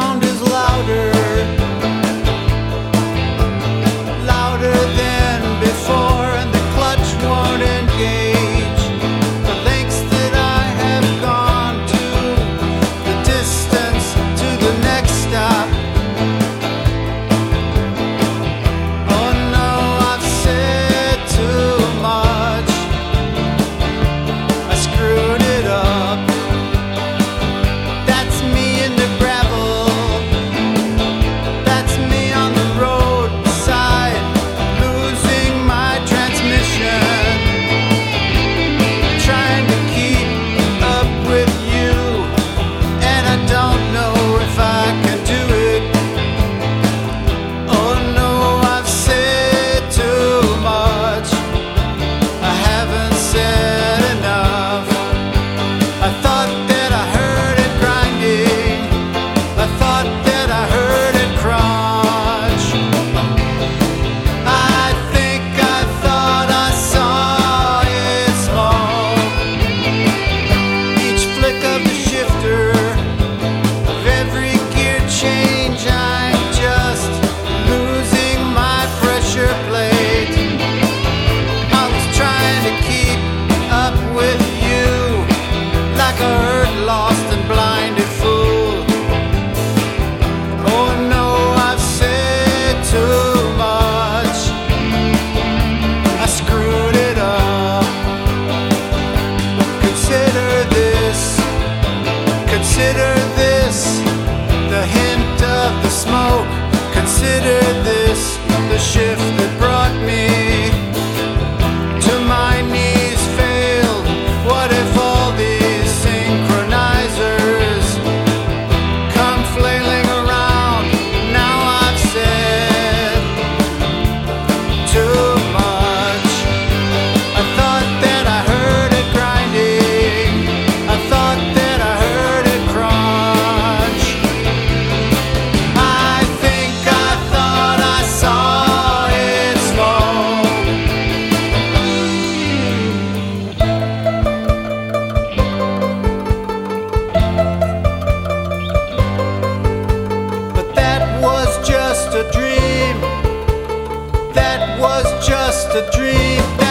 sound is louder, louder than before, and the clutch won't engage. The lengths that I have gone to, the distance to the next stop. Oh no, I've said too much. I screwed it up. That's me in the gravel. That's me on the roadside, losing my transmission, trying to keep up with you, and I don't know if I can do it. Oh no, I've said too much. I haven't said enough. I thought that I heard it grinding. I thought that I heard it crunch. I think I thought I saw it smoke. Each flick of the shifter, of every gear change, I'm just losing my pressure plate. I was trying to keep up with you, like a hurt, lost and blinded fool. Oh no, I've said too much. I screwed it up. Consider this, the hint of the smoke. Consider this, the shift that brought me to my knees failed. What if all these synchronizers come flailing around? Now I've said too much. I thought that I heard it grinding. I thought that I heard it crunch. I think I thought I saw it smoke. But that was just a dream. That was just a dream.